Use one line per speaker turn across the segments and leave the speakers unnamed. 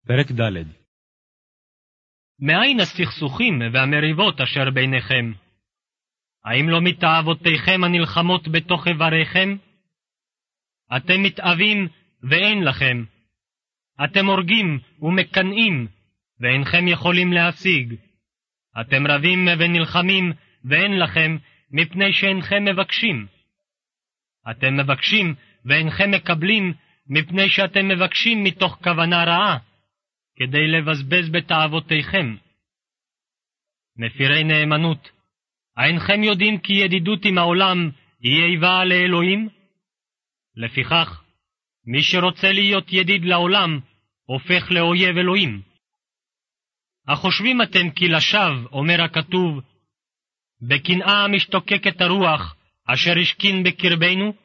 פרק ד'.
מאין הסכסוכים והמריבות אשר ביניכם? האם לא מתאוותיכם הנלחמות בתוך איבריכם? אתם מתאווים ואין לכם. אתם הורגים ומקנאים ואינכם יכולים להשיג. אתם רבים ונלחמים ואין לכם, מפני שאינכם מבקשים. אתם מבקשים ואינכם מקבלים, מפני שאתם מבקשים מתוך כוונה רעה, כדי לבזבז בתאוותיכם. מפירי נאמנות, אינכם יודעים כי ידידות עם העולם היא איבה לאלוהים? לפיכך, מי שרוצה להיות ידיד לעולם, הופך לאויב אלוהים. החושבים אתם כי לשווא, אומר הכתוב, בקנאה משתוקקת הרוח, אשר השכין בקרבנו?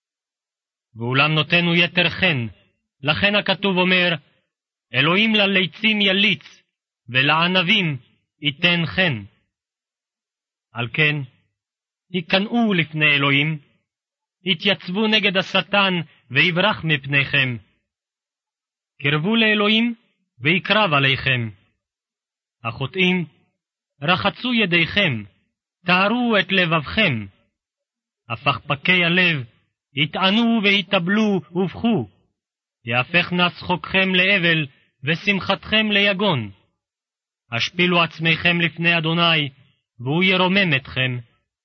ואולם נותנו יתר חן, לכן הכתוב אומר, אלוהים לליצים יליץ, ולענבים ייתן חן. על כן, היכנעו לפני אלוהים, התייצבו נגד השטן ויברח מפניכם. קרבו לאלוהים ויקרב עליכם. החוטאים, רחצו ידיכם, טהרו את לבבכם. הפכפקי הלב, יטענו ויטבלו ובכו. יהפך נא צחוקכם לאבל ושמחתכם ליגון. השפילו עצמכם לפני אדוני, והוא ירומם אתכם.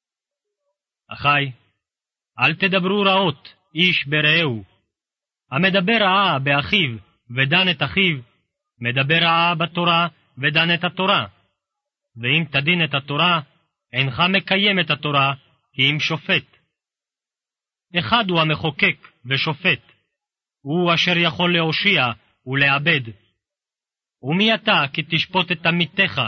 אחי, אל תדברו רעות איש ברעהו. המדבר רעה באחיו ודן את אחיו, מדבר רעה בתורה ודן את התורה. ואם תדין את התורה, אינך מקיים את התורה, כי אם שופט. אחד הוא המחוקק ושופט, הוא אשר יכול להושיע ולעבד. ומי אתה כי תשפוט את עמיתך?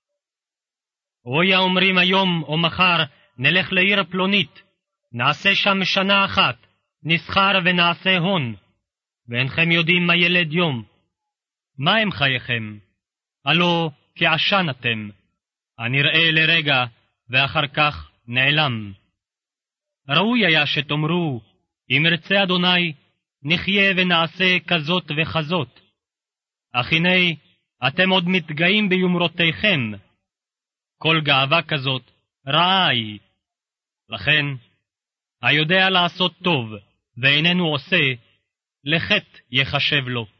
אוי האומרים היום או מחר, נלך לעיר פלונית, נעשה שם שנה אחת, נסחר ונעשה הון, ואינכם יודעים מה ילד יום. מה הם חייכם? הלא כעשן אתם, הנראה לרגע ואחר כך נעלם. ראוי היה שתאמרו, אם ירצה אדוני, נחיה ונעשה כזאת וכזאת. אך הנה, אתם עוד מתגאים ביומרותיכם. כל גאווה כזאת רעה היא. לכן, היודע לעשות טוב ואיננו עושה, לחטא יחשב לו.